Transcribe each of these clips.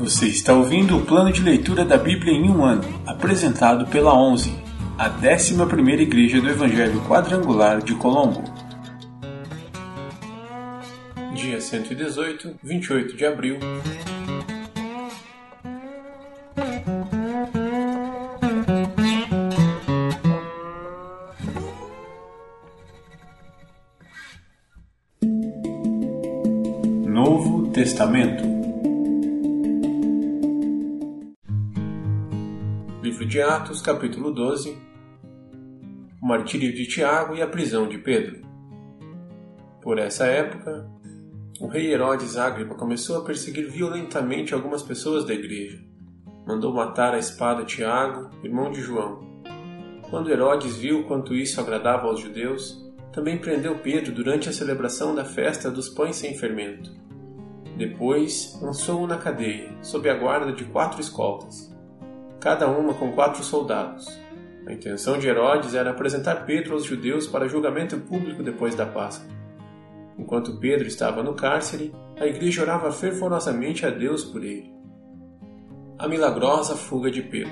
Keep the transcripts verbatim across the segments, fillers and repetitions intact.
Você está ouvindo o plano de leitura da Bíblia em um ano, apresentado pela onze, a décima primeira Igreja do Evangelho Quadrangular de Colombo. Dia cento e dezoito, vinte e oito de abril. Novo Testamento. Livro de Atos, capítulo doze. O martírio de Tiago e a prisão de Pedro. Por essa época, o rei Herodes Agripa começou a perseguir violentamente algumas pessoas da igreja. Mandou matar a espada Tiago, irmão de João. Quando Herodes viu quanto isso agradava aos judeus, também prendeu Pedro durante a celebração da festa dos pães sem fermento. Depois, lançou-o na cadeia, sob a guarda de quatro escoltas, cada uma com quatro soldados. A intenção de Herodes era apresentar Pedro aos judeus para julgamento público depois da Páscoa. Enquanto Pedro estava no cárcere, a igreja orava fervorosamente a Deus por ele. A milagrosa fuga de Pedro.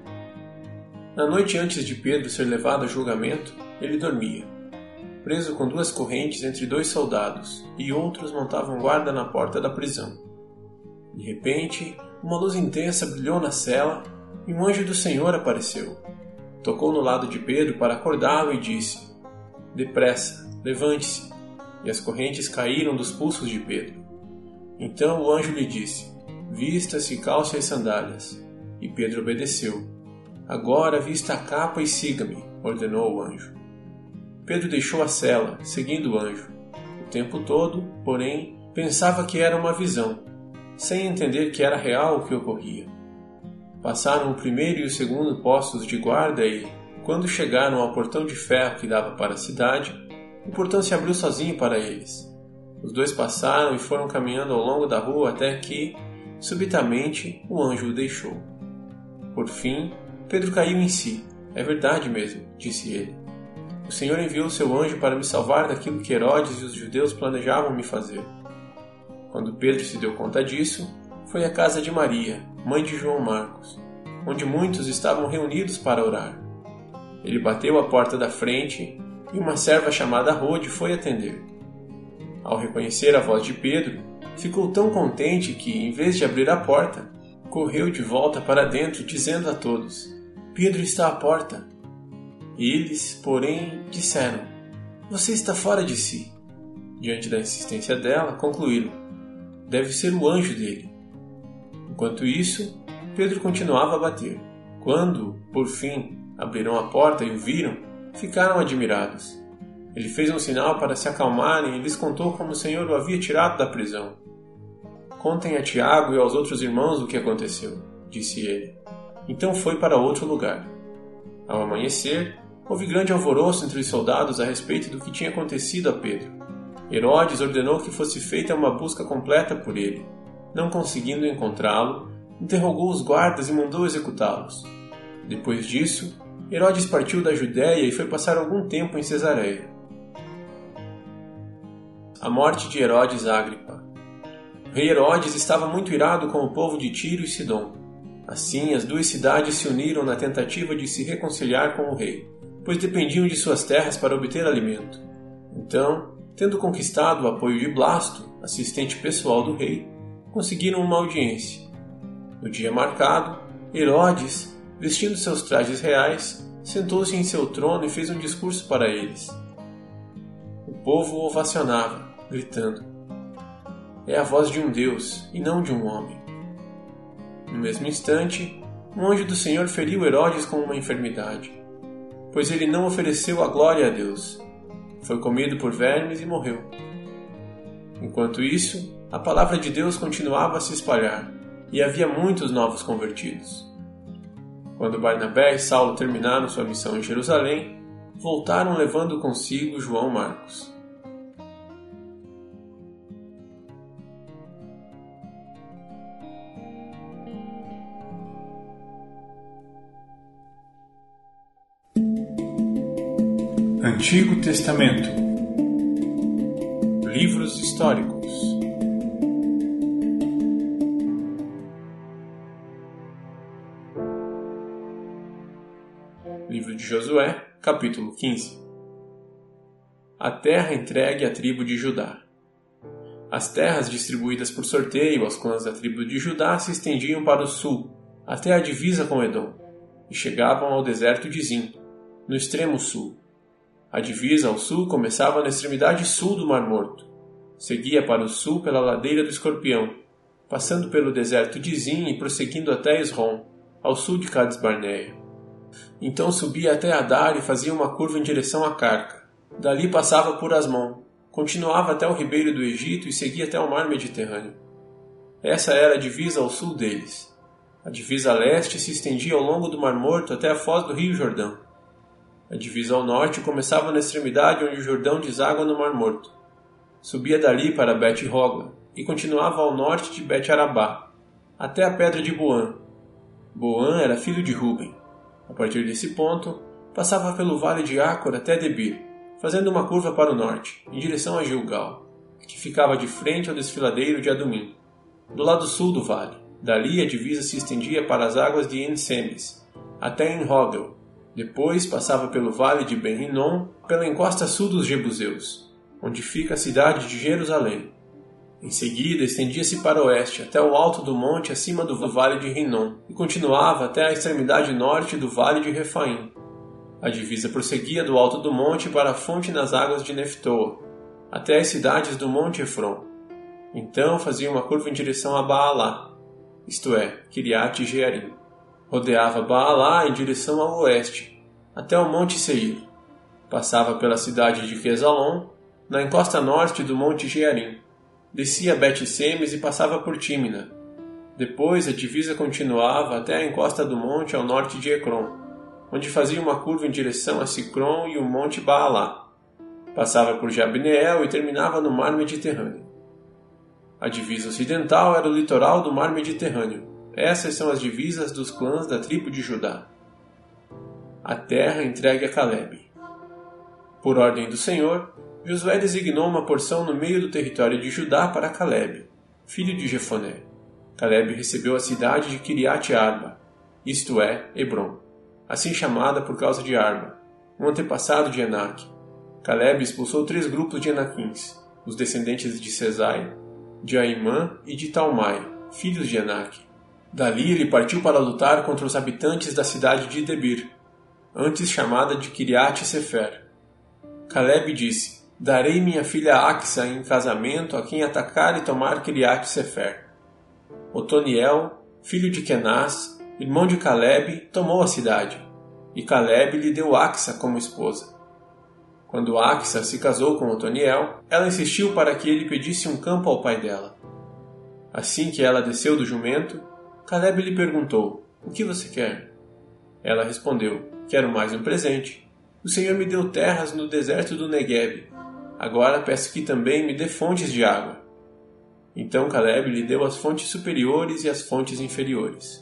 Na noite antes de Pedro ser levado a julgamento, ele dormia, preso com duas correntes entre dois soldados, e outros montavam guarda na porta da prisão. De repente, uma luz intensa brilhou na cela, e um anjo do Senhor apareceu. Tocou no lado de Pedro para acordá-lo e disse: "Depressa, levante-se." E as correntes caíram dos pulsos de Pedro. Então o anjo lhe disse: "Vista-se, calce as sandálias." E Pedro obedeceu. "Agora vista a capa e siga-me," ordenou o anjo. Pedro deixou a cela, seguindo o anjo. O tempo todo, porém, pensava que era uma visão, sem entender que era real o que ocorria. Passaram o primeiro e o segundo postos de guarda e, quando chegaram ao portão de ferro que dava para a cidade, o portão se abriu sozinho para eles. Os dois passaram e foram caminhando ao longo da rua até que, subitamente, o anjo o deixou. Por fim, Pedro caiu em si. "É verdade mesmo," disse ele. "O Senhor enviou seu anjo para me salvar daquilo que Herodes e os judeus planejavam me fazer." Quando Pedro se deu conta disso, foi à casa de Maria, mãe de João Marcos, onde muitos estavam reunidos para orar. Ele bateu à porta da frente e uma serva chamada Rode foi atender. Ao reconhecer a voz de Pedro, ficou tão contente que, em vez de abrir a porta, correu de volta para dentro, dizendo a todos: "Pedro está à porta." Eles, porém, disseram: "Você está fora de si." Diante da insistência dela, concluíram: "Deve ser o anjo dele." Enquanto isso, Pedro continuava a bater. Quando, por fim, abriram a porta e o viram, ficaram admirados. Ele fez um sinal para se acalmarem e lhes contou como o Senhor o havia tirado da prisão. "Contem a Tiago e aos outros irmãos o que aconteceu," disse ele. Então foi para outro lugar. Ao amanhecer, houve grande alvoroço entre os soldados a respeito do que tinha acontecido a Pedro. Herodes ordenou que fosse feita uma busca completa por ele. Não conseguindo encontrá-lo, interrogou os guardas e mandou executá-los. Depois disso, Herodes partiu da Judéia e foi passar algum tempo em Cesareia. A morte de Herodes Agripa. O rei Herodes estava muito irado com o povo de Tiro e Sidom. Assim, as duas cidades se uniram na tentativa de se reconciliar com o rei, pois dependiam de suas terras para obter alimento. Então, tendo conquistado o apoio de Blasto, assistente pessoal do rei, conseguiram uma audiência. No dia marcado, Herodes, vestindo seus trajes reais, sentou-se em seu trono e fez um discurso para eles. O povo o ovacionava, gritando: "É a voz de um Deus, e não de um homem." No mesmo instante, um anjo do Senhor feriu Herodes com uma enfermidade, pois ele não ofereceu a glória a Deus. Foi comido por vermes e morreu. Enquanto isso, a palavra de Deus continuava a se espalhar, e havia muitos novos convertidos. Quando Barnabé e Saulo terminaram sua missão em Jerusalém, voltaram levando consigo João Marcos. Antigo Testamento. Livros históricos. Josué, capítulo quinze. A terra entregue à tribo de Judá. As terras distribuídas por sorteio aos clãs da tribo de Judá se estendiam para o sul, até a divisa com Edom, e chegavam ao deserto de Zim, no extremo sul. A divisa ao sul começava na extremidade sul do Mar Morto, seguia para o sul pela ladeira do Escorpião, passando pelo deserto de Zim e prosseguindo até Esrom, ao sul de Cades Barneia. Então subia até Adar e fazia uma curva em direção a Carca. Dali passava por Asmon, continuava até o ribeiro do Egito e seguia até o mar Mediterrâneo. Essa era a divisa ao sul deles. A divisa a leste se estendia ao longo do Mar Morto até a foz do rio Jordão. A divisa ao norte começava na extremidade onde o Jordão deságua no Mar Morto. Subia dali para Bet-Hogla e continuava ao norte de Bet-Arabá, até a pedra de Boã. Boã era filho de Ruben. A partir desse ponto, passava pelo vale de Acor até Debir, fazendo uma curva para o norte, em direção a Gilgal, que ficava de frente ao desfiladeiro de Adumim, do lado sul do vale. Dali a divisa se estendia para as águas de En-Semes, até En-Rogel. Depois passava pelo vale de Ben-Hinnom, pela encosta sul dos Jebuseus, onde fica a cidade de Jerusalém. Em seguida, estendia-se para o oeste, até o alto do monte acima do vale de Hinnom, e continuava até a extremidade norte do vale de Refaim. A divisa prosseguia do alto do monte para a fonte nas águas de Neftoa, até as cidades do monte Efron. Então fazia uma curva em direção a Baalá, isto é, Kiriat Jearim. Rodeava Baalá em direção ao oeste, até o monte Seir. Passava pela cidade de Quesalon, na encosta norte do monte Jearim. Descia Bet-Semes e passava por Tímina. Depois a divisa continuava até a encosta do monte ao norte de Ecrom, onde fazia uma curva em direção a Sicrom e o monte Baalá. Passava por Jabneel e terminava no mar Mediterrâneo. A divisa ocidental era o litoral do mar Mediterrâneo. Essas são as divisas dos clãs da tribo de Judá. A terra entregue a Calebe. Por ordem do Senhor, Josué designou uma porção no meio do território de Judá para Calebe, filho de Jefoné. Calebe recebeu a cidade de Kiriat Arba, isto é, Hebron, assim chamada por causa de Arba, um antepassado de Enaque. Calebe expulsou três grupos de Enaquins, os descendentes de Sesai, de Aimã e de Talmai, filhos de Enaque. Dali ele partiu para lutar contra os habitantes da cidade de Debir, antes chamada de Kiriat Sefer. Calebe disse: Darei minha filha Axa em casamento a quem atacar e tomar Kiriat Sefer. Otoniel, filho de Kenaz, irmão de Calebe, tomou a cidade, e Calebe lhe deu Axa como esposa. Quando Axa se casou com Otoniel, ela insistiu para que ele pedisse um campo ao pai dela. Assim que ela desceu do jumento, Calebe lhe perguntou: O que você quer? Ela respondeu: Quero mais um presente. O Senhor me deu terras no deserto do Negueb. Agora peço que também me dê fontes de água. Então Calebe lhe deu as fontes superiores e as fontes inferiores.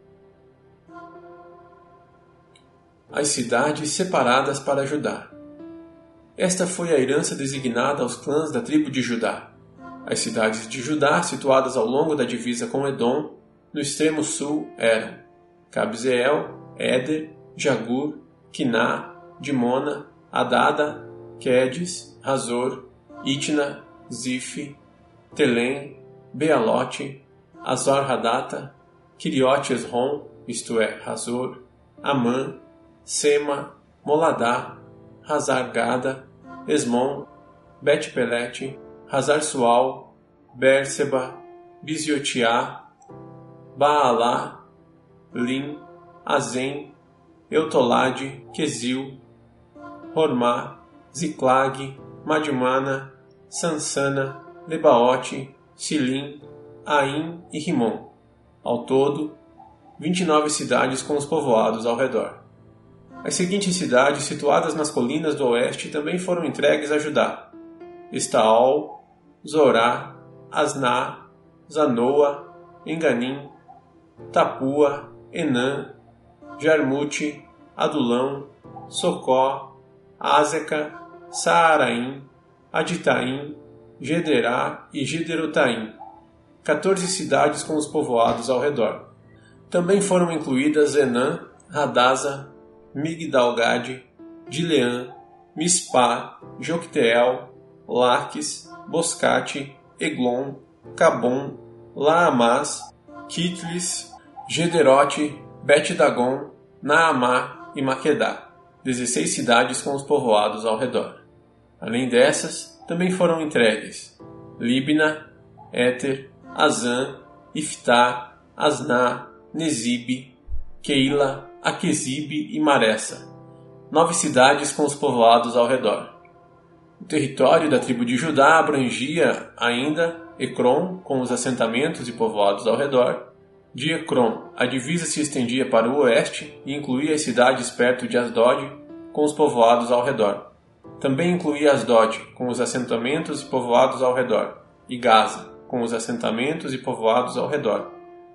As cidades separadas para Judá. Esta foi a herança designada aos clãs da tribo de Judá. As cidades de Judá, situadas ao longo da divisa com Edom, no extremo sul, eram Cabzeel, Éder, Jagur, Quiná, Dimona, Adada, Quedes, Razor, Itna, Zif, Telém, Bealote, Azor-Hadata, Kiriote Esrom, isto é, Razor, Amã, Sema, Moladá, Hazar-Gada, Esmon, Bet-Pelete, Hazar-Sual, Bérseba, Biziotiá, Baalá, Lim, Azem, Eutolade, Quesil, Hormá, Ziclag, Madmana, Sansana, Lebaote, Silim, Aim e Rimon. Ao todo, vinte e nove cidades com os povoados ao redor. As seguintes cidades, situadas nas colinas do oeste, também foram entregues a Judá: Estaol, Zorá, Asná, Zanoa, Enganim, Tapua, Enã, Jarmute, Adulão, Socó, Ázeca, Saaraim, Aditaim, Gederá e Gederotaim, quatorze cidades com os povoados ao redor. Também foram incluídas Enã, Hadasa, Migdal-Gade, Dileã, Mispá, Jocteel, Laques, Boscate, Eglon, Cabom, Laamás, Quitlis, Gederote, Bet-Dagon, Naamá e Maquedá, dezesseis cidades com os povoados ao redor. Além dessas, também foram entregues Libna, Éter, Azã, Iftá, Asná, Nezibe, Keila, Aquezibe e Maressa, nove cidades com os povoados ao redor. O território da tribo de Judá abrangia ainda Ecrom, com os assentamentos e povoados ao redor. De Ecrom, a divisa se estendia para o oeste e incluía as cidades perto de Asdod, com os povoados ao redor. Também incluía Asdod, com os assentamentos e povoados ao redor, e Gaza, com os assentamentos e povoados ao redor,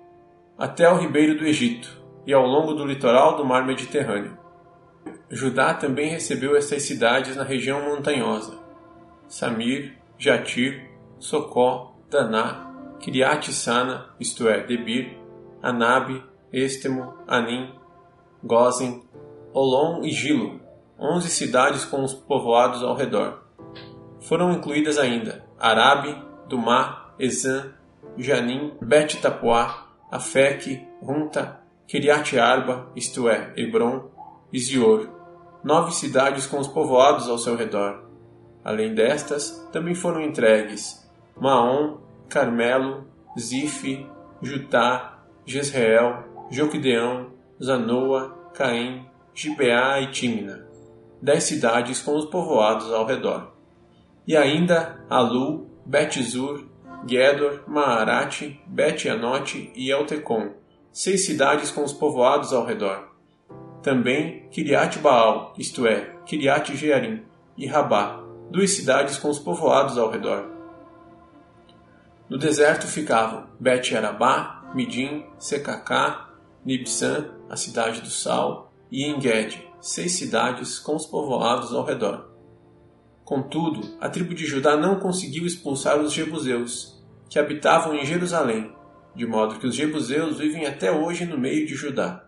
até o ribeiro do Egito e ao longo do litoral do mar Mediterrâneo. Judá também recebeu estas cidades na região montanhosa: Samir, Jatir, Socó, Daná, Kiriat-Sana, isto é, Debir, Anabe, Estemo, Anim, Gozen, Olom e Gilo, onze cidades com os povoados ao redor. Foram incluídas ainda Arabe, Dumá, Ezã, Janim, Bet-Tapuá, Afeque, Runta, Kiriat-Arba, isto é, Hebron, e Zior, nove cidades com os povoados ao seu redor. Além destas, também foram entregues Maom, Carmelo, Zife, Jutá, Jezreel, Joquideão, Zanoa, Caim, Gibeá e Tímina, dez cidades com os povoados ao redor. E ainda Alu, Bet-Zur, Gedor, Maarate, Bet-Anote e Eltecom, seis cidades com os povoados ao redor. Também Kiriat-Baal, isto é, Kiriat-Jearim, e Rabá, duas cidades com os povoados ao redor. No deserto ficavam Bet-Arabá, Midim, Secacá, Nibsã, a cidade do sal, e Engede, seis cidades com os povoados ao redor. Contudo, a tribo de Judá não conseguiu expulsar os jebuseus, que habitavam em Jerusalém, de modo que os jebuseus vivem até hoje no meio de Judá.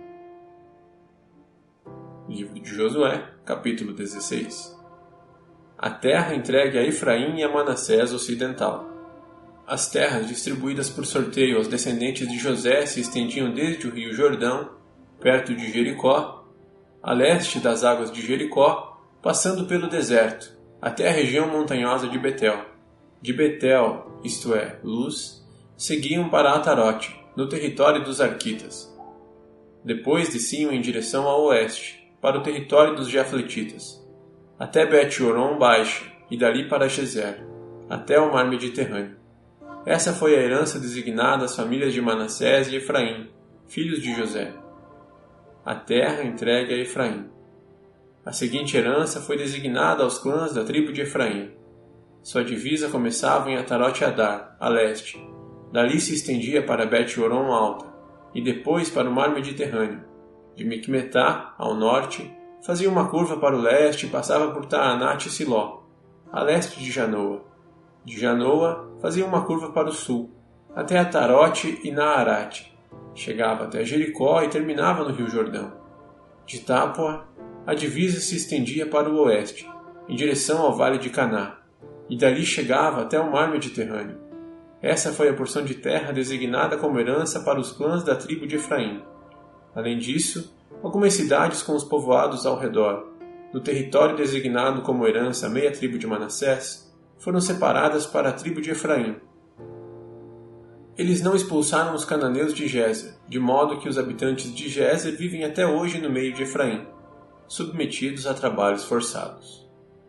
Livro de Josué, capítulo dezesseis. A terra entregue a Efraim e a Manassés ocidental. As terras distribuídas por sorteio aos descendentes de José se estendiam desde o rio Jordão, perto de Jericó, a leste das águas de Jericó, passando pelo deserto, até a região montanhosa de Betel. De Betel, isto é, Luz, seguiam para Atarote, no território dos Arquitas. Depois desciam em direção ao oeste, para o território dos Jafletitas, até Bet-Horon Baixa, e dali para Gezer, até o mar Mediterrâneo. Essa foi a herança designada às famílias de Manassés e Efraim, filhos de José. A terra entregue a Efraim. A seguinte herança foi designada aos clãs da tribo de Efraim. Sua divisa começava em Atarote-Adar, a leste. Dali se estendia para Bet-Horon Alta, e depois para o mar Mediterrâneo. De Micmetá, ao norte, fazia uma curva para o leste e passava por Taanate e Siló, a leste de Janoa. De Janoa, fazia uma curva para o sul, até Atarote e Naarate. Chegava até Jericó e terminava no rio Jordão. De Tápua, a divisa se estendia para o oeste, em direção ao vale de Caná, e dali chegava até o mar Mediterrâneo. Essa foi a porção de terra designada como herança para os clãs da tribo de Efraim. Além disso, algumas cidades com os povoados ao redor, no território designado como herança à meia tribo de Manassés, foram separadas para a tribo de Efraim. Eles não expulsaram os cananeus de Gézer, de modo que os habitantes de Gézer vivem até hoje no meio de Efraim, submetidos a trabalhos forçados.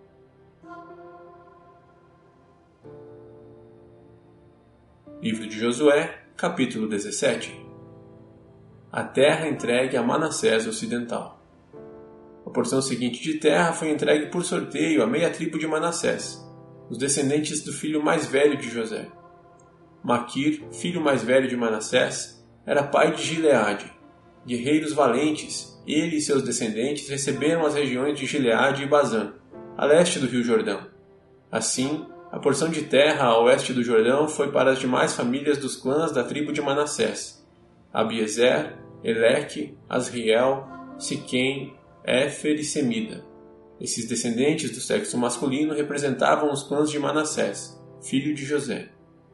Livro de Josué, capítulo dezessete. A terra entregue a Manassés ocidental. A porção seguinte de terra foi entregue por sorteio à meia tribo de Manassés, os descendentes do filho mais velho de José. Maquir, filho mais velho de Manassés, era pai de Gileade. Guerreiros valentes, ele e seus descendentes receberam as regiões de Gileade e Bazã, a leste do rio Jordão. Assim, a porção de terra a oeste do Jordão foi para as demais famílias dos clãs da tribo de Manassés: Abiezer, Eleque, Asriel, Siquém, Éfer e Semida. Esses descendentes do sexo masculino representavam os clãs de Manassés, filho de José.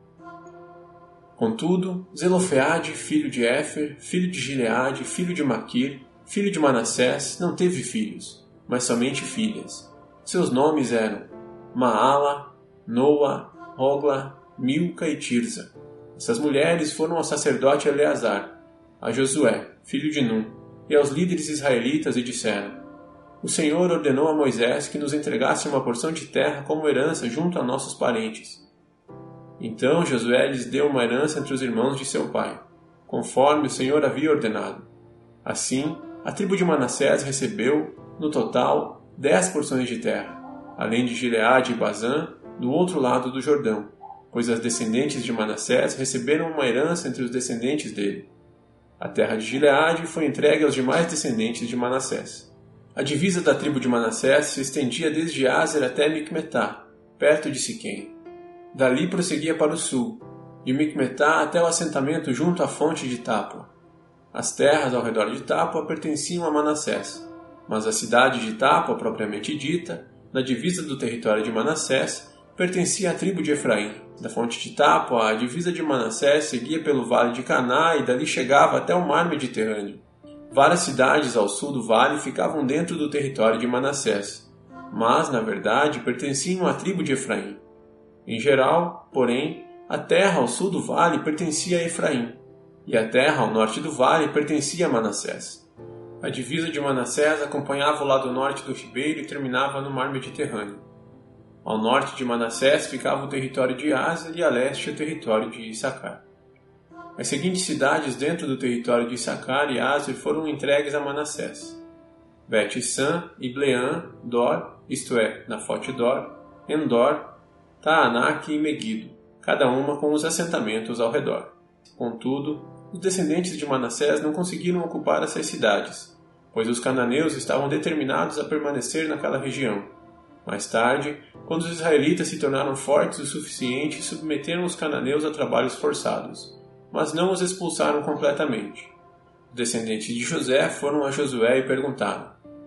Contudo, Zelofeade, filho de Éfer, filho de Gileade, filho de Maquir, filho de Manassés, não teve filhos, mas somente filhas. Seus nomes eram Maala, Noa, Hogla, Milca e Tirza. Essas mulheres foram ao sacerdote Eleazar, a Josué, filho de Num, e aos líderes israelitas e disseram: O Senhor ordenou a Moisés que nos entregasse uma porção de terra como herança junto a nossos parentes. Então Josué lhes deu uma herança entre os irmãos de seu pai, conforme o Senhor havia ordenado. Assim, a tribo de Manassés recebeu, no total, dez porções de terra, além de Gileade e Bazã, do outro lado do Jordão, pois as descendentes de Manassés receberam uma herança entre os descendentes dele. A terra de Gileade foi entregue aos demais descendentes de Manassés. A divisa da tribo de Manassés se estendia desde Azer até Micmetá, perto de Siquém. Dali prosseguia para o sul, de Micmetá até o assentamento junto à fonte de Tápua. As terras ao redor de Tápua pertenciam a Manassés, mas a cidade de Tápua, propriamente dita, na divisa do território de Manassés, pertencia à tribo de Efraim. Da fonte de Tápua, a divisa de Manassés seguia pelo vale de Caná e dali chegava até o mar Mediterrâneo. Várias cidades ao sul do vale ficavam dentro do território de Manassés, mas, na verdade, pertenciam à tribo de Efraim. Em geral, porém, a terra ao sul do vale pertencia a Efraim, e a terra ao norte do vale pertencia a Manassés. A divisa de Manassés acompanhava o lado norte do ribeiro e terminava no mar Mediterrâneo. Ao norte de Manassés ficava o território de Aser e a leste o território de Issacar. As seguintes cidades dentro do território de Issacar e Aser foram entregues a Manassés: Bet-San, Ibleã, Dor, isto é, Nafote-Dor, Endor, Taanak e Meguido, cada uma com os assentamentos ao redor. Contudo, os descendentes de Manassés não conseguiram ocupar essas cidades, pois os cananeus estavam determinados a permanecer naquela região. Mais tarde, quando os israelitas se tornaram fortes o suficiente, submeteram os cananeus a trabalhos forçados, mas não os expulsaram completamente. Os descendentes de José foram a Josué e perguntaram: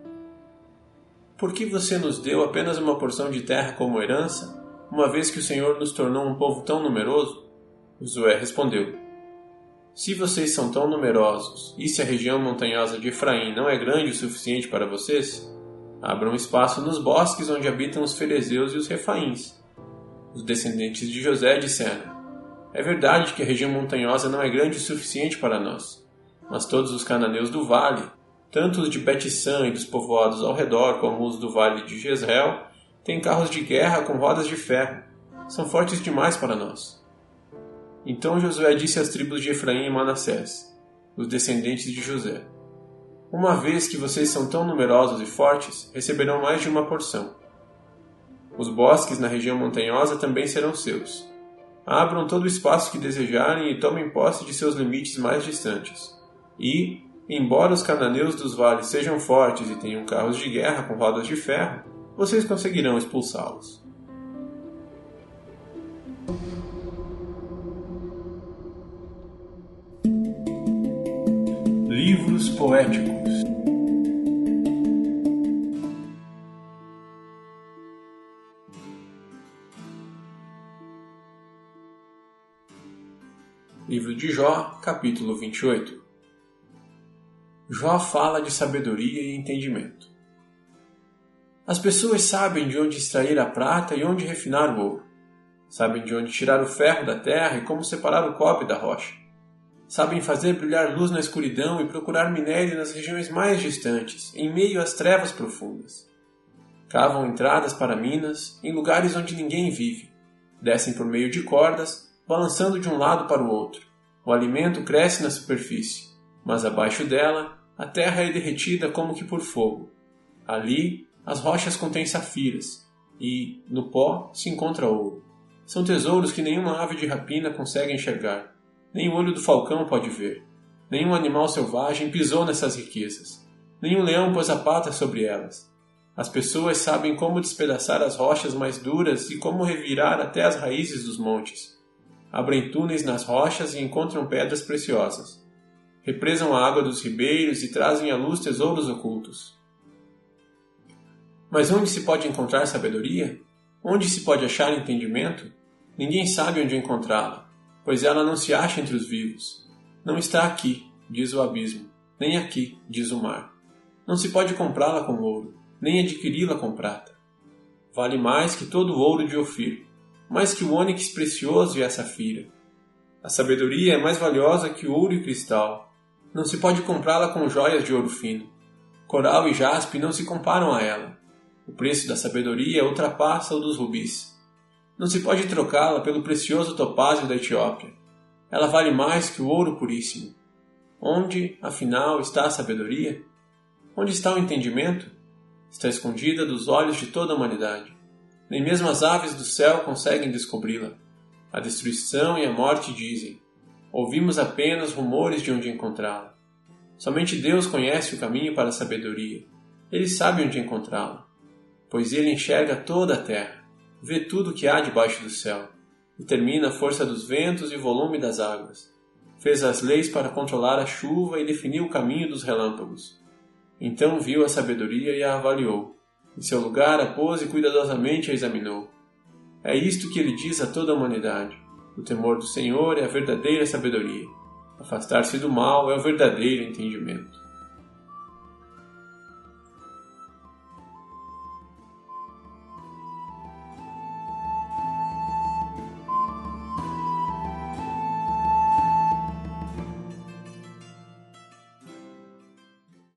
Por que você nos deu apenas uma porção de terra como herança, uma vez que o Senhor nos tornou um povo tão numeroso? Josué respondeu: Se vocês são tão numerosos, e se a região montanhosa de Efraim não é grande o suficiente para vocês, abram espaço nos bosques onde habitam os ferezeus e os refaíns. Os descendentes de José disseram: É verdade que a região montanhosa não é grande o suficiente para nós, mas todos os cananeus do vale, tanto os de Bet-San e dos povoados ao redor como os do vale de Jezreel, têm carros de guerra com rodas de ferro. São fortes demais para nós. Então Josué disse às tribos de Efraim e Manassés, os descendentes de José: Uma vez que vocês são tão numerosos e fortes, receberão mais de uma porção. Os bosques na região montanhosa também serão seus. Abram todo o espaço que desejarem e tomem posse de seus limites mais distantes. E, embora os cananeus dos vales sejam fortes e tenham carros de guerra com rodas de ferro, vocês conseguirão expulsá-los. Livros poéticos. Livro de Jó, capítulo vinte e oito. Jó fala de sabedoria e entendimento. As pessoas sabem de onde extrair a prata e onde refinar o ouro. Sabem de onde tirar o ferro da terra e como separar o cobre da rocha. Sabem fazer brilhar luz na escuridão e procurar minério nas regiões mais distantes, em meio às trevas profundas. Cavam entradas para minas, em lugares onde ninguém vive. Descem por meio de cordas, balançando de um lado para o outro. O alimento cresce na superfície, mas abaixo dela, a terra é derretida como que por fogo. Ali, as rochas contêm safiras, e, no pó, se encontra ouro. São tesouros que nenhuma ave de rapina consegue enxergar. Nem o olho do falcão pode ver. Nenhum animal selvagem pisou nessas riquezas. Nenhum leão pôs a pata sobre elas. As pessoas sabem como despedaçar as rochas mais duras e como revirar até as raízes dos montes. Abrem túneis nas rochas e encontram pedras preciosas. represam a água dos ribeiros e trazem à luz tesouros ocultos. Mas onde se pode encontrar sabedoria? Onde se pode achar entendimento? Ninguém sabe onde encontrá-la, pois ela não se acha entre os vivos. Não está aqui, diz o abismo, nem aqui, diz o mar. Não se pode comprá-la com ouro, nem adquiri-la com prata. Vale mais que todo o ouro de Ofir, mais que o ônix precioso e a safira. A sabedoria é mais valiosa que ouro e cristal. Não se pode comprá-la com joias de ouro fino. Coral e jaspe não se comparam a ela. O preço da sabedoria ultrapassa o dos rubis. Não se pode trocá-la pelo precioso topázio da Etiópia. Ela vale mais que o ouro puríssimo. Onde, afinal, está a sabedoria? Onde está o entendimento? Está escondida dos olhos de toda a humanidade. Nem mesmo as aves do céu conseguem descobri-la. A destruição e a morte dizem: ouvimos apenas rumores de onde encontrá-la. Somente Deus conhece o caminho para a sabedoria. Ele sabe onde encontrá-la, pois ele enxerga toda a terra, vê tudo o que há debaixo do céu, determina a força dos ventos e o volume das águas. Fez as leis para controlar a chuva e definiu o caminho dos relâmpagos. Então viu a sabedoria e a avaliou. Em seu lugar a pôs e cuidadosamente a examinou. É isto que ele diz a toda a humanidade. O temor do Senhor é a verdadeira sabedoria. Afastar-se do mal é o verdadeiro entendimento.